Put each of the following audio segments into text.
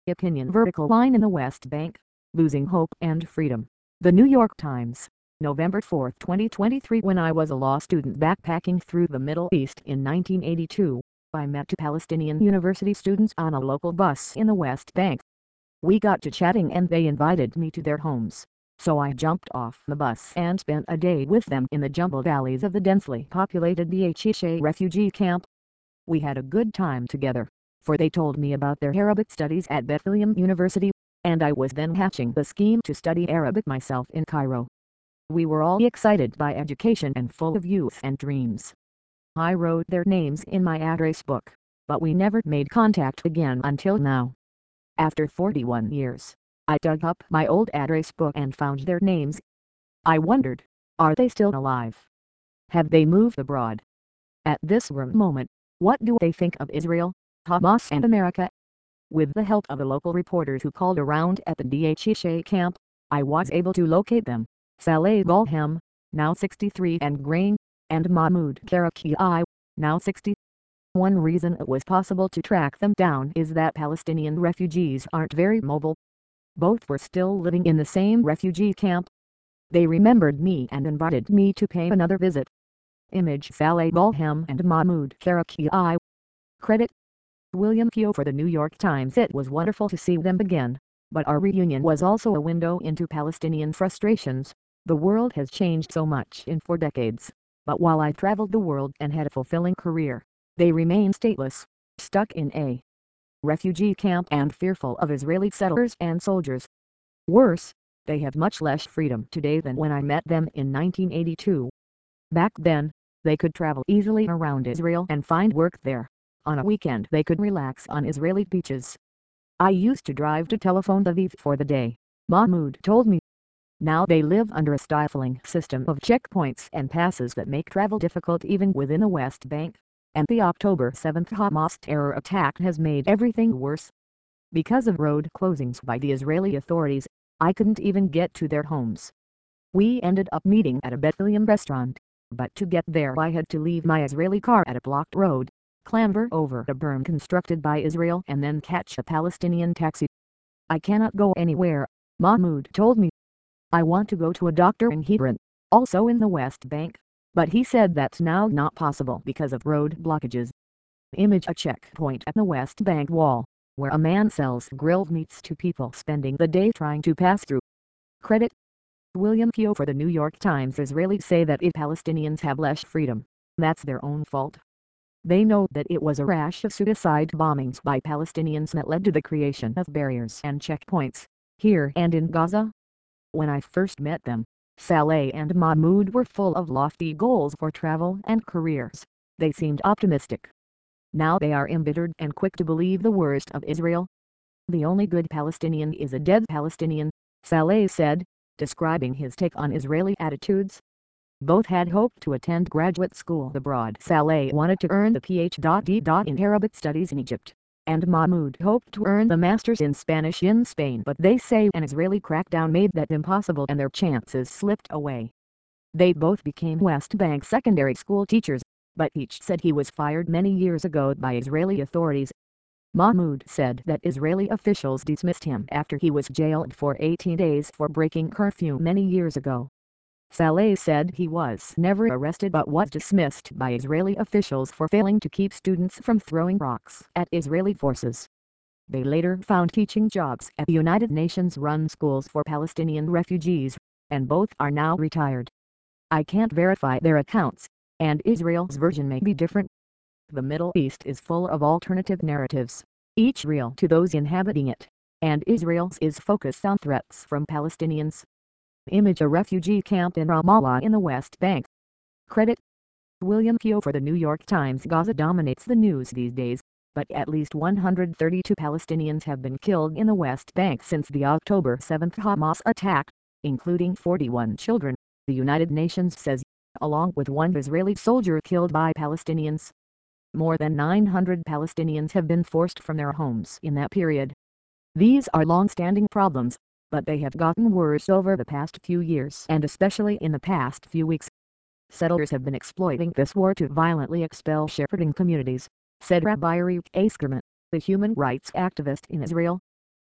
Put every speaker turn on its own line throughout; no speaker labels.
Opinion vertical line in the West Bank, losing hope and freedom. The New York Times, November 4, 2023. When I was a law student backpacking through the Middle East in 1982, I met two Palestinian university students on a local bus in the West Bank. We got to chatting and they invited me to their homes. So I jumped off the bus and spent a day with them in the jumbled alleys of the densely populated Dheisheh refugee camp. We had a good time together, for they told me about their Arabic studies at Bethlehem University, and I was then hatching the scheme to study Arabic myself in Cairo. We were all excited by education and full of youth and dreams. I wrote their names in my address book, but we never made contact again until now. After 41 years, I dug up my old address book and found their names. I wondered, are they still alive? Have they moved abroad? At this moment, what do they think of Israel, Hamas and America? With the help of the local reporters who called around at the Dheisheh camp, I was able to locate them. Saleh Balhem, now 63 and graying, and Mahmoud Karaki, now 60. One reason it was possible to track them down is that Palestinian refugees aren't very mobile. Both were still living in the same refugee camp. They remembered me and invited me to pay another visit. Image Saleh Balhem and Mahmoud Karaki. Credit William Keogh for the New York Times. It was wonderful to see them again, but our reunion was also a window into Palestinian frustrations. The world has changed so much in 4 decades, but while I traveled the world and had a fulfilling career, they remain stateless, stuck in a refugee camp and fearful of Israeli settlers and soldiers. Worse, they have much less freedom today than when I met them in 1982. Back then, they could travel easily around Israel and find work there. On a weekend they could relax on Israeli beaches. I used to drive to Tel Aviv for the day, Mahmoud told me. Now they live under a stifling system of checkpoints and passes that make travel difficult even within the West Bank, and the October 7 Hamas terror attack has made everything worse. Because of road closings by the Israeli authorities, I couldn't even get to their homes. We ended up meeting at a Bethlehem restaurant, but to get there I had to leave my Israeli car at a blocked road, clamber over a berm constructed by Israel and then catch a Palestinian taxi. I cannot go anywhere, Mahmoud told me. I want to go to a doctor in Hebron, also in the West Bank, but he said that's now not possible because of road blockages. Image a checkpoint at the West Bank wall, where a man sells grilled meats to people spending the day trying to pass through. Credit William Keogh for the New York Times. Israelis say that if Palestinians have less freedom, that's their own fault. They know that it was a rash of suicide bombings by Palestinians that led to the creation of barriers and checkpoints, here and in Gaza. When I first met them, Saleh and Mahmoud were full of lofty goals for travel and careers. They seemed optimistic. Now they are embittered and quick to believe the worst of Israel. The only good Palestinian is a dead Palestinian, Saleh said, describing his take on Israeli attitudes. Both had hoped to attend graduate school abroad. Saleh wanted to earn the Ph.D. in Arabic studies in Egypt, and Mahmoud hoped to earn the master's in Spanish in Spain, but they say an Israeli crackdown made that impossible and their chances slipped away. They both became West Bank secondary school teachers, but each said he was fired many years ago by Israeli authorities. Mahmoud said that Israeli officials dismissed him after he was jailed for 18 days for breaking curfew many years ago. Saleh said he was never arrested but was dismissed by Israeli officials for failing to keep students from throwing rocks at Israeli forces. They later found teaching jobs at the United Nations-run schools for Palestinian refugees, and both are now retired. I can't verify their accounts, and Israel's version may be different. The Middle East is full of alternative narratives, each real to those inhabiting it, and Israel's is focused on threats from Palestinians. Image a refugee camp in Ramallah in the West Bank. Credit William Keogh for the New York Times. Gaza dominates the news these days, but at least 132 Palestinians have been killed in the West Bank since the October 7 Hamas attack, including 41 children, the United Nations says, along with one Israeli soldier killed by Palestinians. More than 900 Palestinians have been forced from their homes in that period. These are long-standing problems, but they have gotten worse over the past few years and especially in the past few weeks. Settlers have been exploiting this war to violently expel shepherding communities, said Rabbi Arik Askerman, the human rights activist in Israel.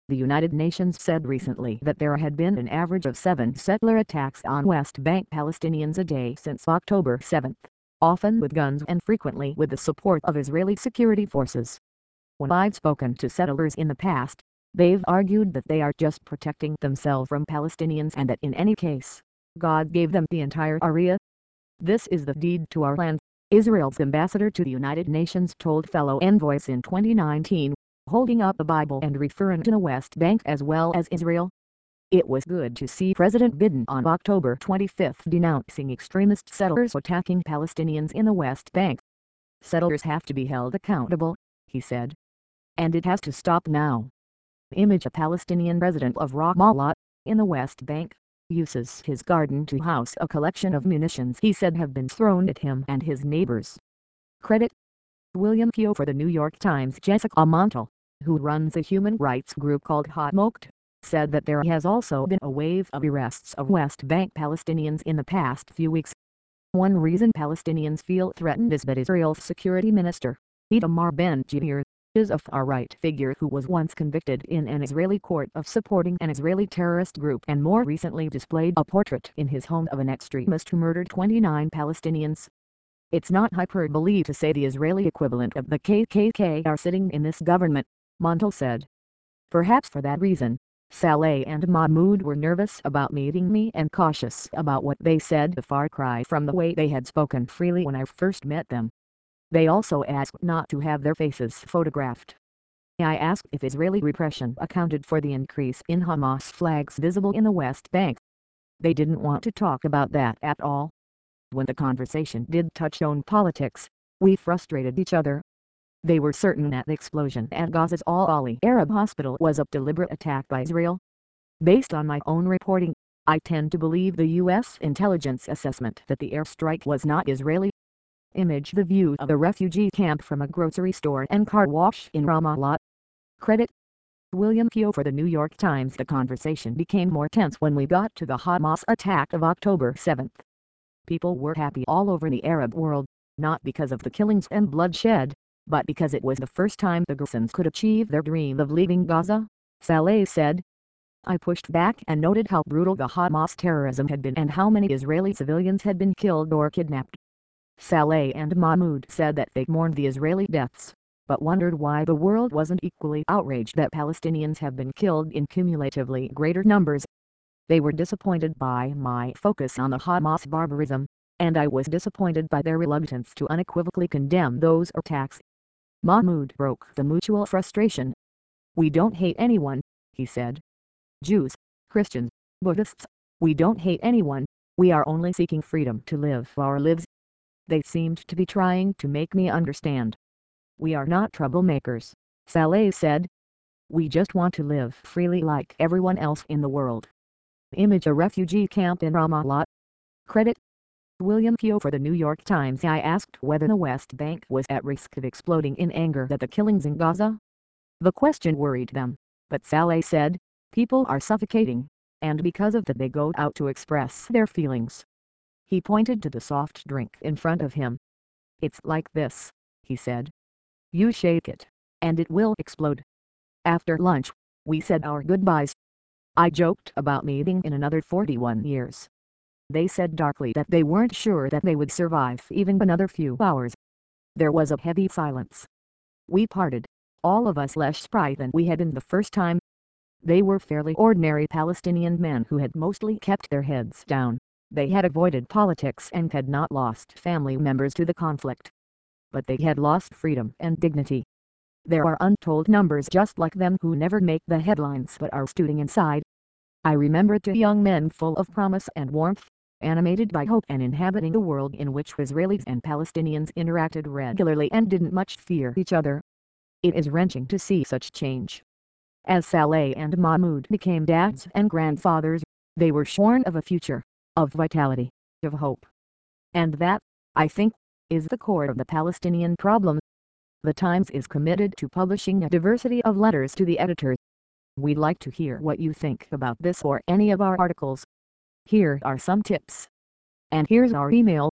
The United Nations said recently that there had been an average of 7 settler attacks on West Bank Palestinians a day since October 7, often with guns and frequently with the support of Israeli security forces. When I've spoken to settlers in the past, they've argued that they are just protecting themselves from Palestinians and that in any case, God gave them the entire area. This is the deed to our land, Israel's ambassador to the United Nations told fellow envoys in 2019, holding up the Bible and referring to the West Bank as well as Israel. It was good to see President Biden on October 25 denouncing extremist settlers attacking Palestinians in the West Bank. Settlers have to be held accountable, he said. And it has to stop now. Image: a Palestinian resident of Ramallah, in the West Bank, uses his garden to house a collection of munitions he said have been thrown at him and his neighbors. Credit: William Keogh for the New York Times. Jessica Montal, who runs a human rights group called Ha'amocht, said that there has also been a wave of arrests of West Bank Palestinians in the past few weeks. One reason Palestinians feel threatened is that Israel's security minister, Itamar Ben-Gvir, is a far-right figure who was once convicted in an Israeli court of supporting an Israeli terrorist group and more recently displayed a portrait in his home of an extremist who murdered 29 Palestinians. It's not hyperbole to say the Israeli equivalent of the KKK are sitting in this government, Montal said. Perhaps for that reason, Saleh and Mahmoud were nervous about meeting me and cautious about what they said, a far cry from the way they had spoken freely when I first met them. They also asked not to have their faces photographed. I asked if Israeli repression accounted for the increase in Hamas flags visible in the West Bank. They didn't want to talk about that at all. When the conversation did touch on politics, we frustrated each other. They were certain that the explosion at Gaza's Al-Ali Arab Hospital was a deliberate attack by Israel. Based on my own reporting, I tend to believe the U.S. intelligence assessment that the airstrike was not Israeli. Image: the view of a refugee camp from a grocery store and car wash in Ramallah. Credit: William Keogh for the New York Times. The conversation became more tense when we got to the Hamas attack of October 7. People were happy all over the Arab world, not because of the killings and bloodshed, but because it was the first time the Gazans could achieve their dream of leaving Gaza, Saleh said. I pushed back and noted how brutal the Hamas terrorism had been and how many Israeli civilians had been killed or kidnapped. Saleh and Mahmoud said that they mourned the Israeli deaths, but wondered why the world wasn't equally outraged that Palestinians have been killed in cumulatively greater numbers. They were disappointed by my focus on the Hamas barbarism, and I was disappointed by their reluctance to unequivocally condemn those attacks. Mahmoud broke the mutual frustration. We don't hate anyone, he said. Jews, Christians, Buddhists, we don't hate anyone, we are only seeking freedom to live our lives. They seemed to be trying to make me understand. We are not troublemakers, Saleh said. We just want to live freely like everyone else in the world. Image: a refugee camp in Ramallah. Credit: William Keogh for the New York Times. I asked whether the West Bank was at risk of exploding in anger at the killings in Gaza. The question worried them, but Saleh said, people are suffocating, and because of that they go out to express their feelings. He pointed to the soft drink in front of him. It's like this, he said. You shake it, and it will explode. After lunch, we said our goodbyes. I joked about meeting in another 41 years. They said darkly that they weren't sure that they would survive even another few hours. There was a heavy silence. We parted, all of us less spry than we had been the first time. They were fairly ordinary Palestinian men who had mostly kept their heads down. They had avoided politics and had not lost family members to the conflict. But they had lost freedom and dignity. There are untold numbers just like them who never make the headlines but are stewing inside. I remember two young men full of promise and warmth, animated by hope and inhabiting a world in which Israelis and Palestinians interacted regularly and didn't much fear each other. It is wrenching to see such change. As Saleh and Mahmoud became dads and grandfathers, they were shorn of a future, of vitality, of hope. And that, I think, is the core of the Palestinian problem. The Times is committed to publishing a diversity of letters to the editors. We'd like to hear what you think about this or any of our articles. Here are some tips. And here's our email,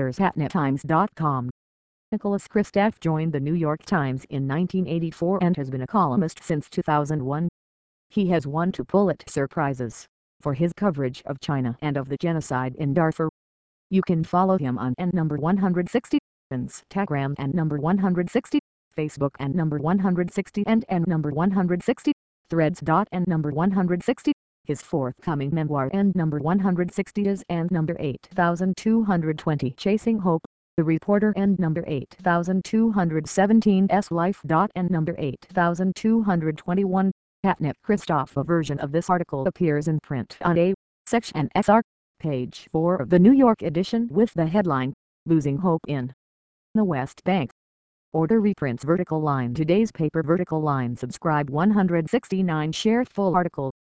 letters@nettimes.com. Nicholas Kristof joined the New York Times in 1984 and has been a columnist since 2001. He has won 2 Pulitzer Prizes for his coverage of China and of the genocide in Darfur. You can follow him on N160, Instagram and N160, Facebook and N160 and N160, Threads. N160. His forthcoming memoir N160 is N8220 Chasing Hope, The Reporter N8217's Life. N8221 Catnip Christoph. A version of this article appears in print on A. Section SR, page 4 of the New York edition with the headline, Losing Hope in the West Bank. Order reprints vertical line. Today's paper vertical line. Subscribe 169. Share full article.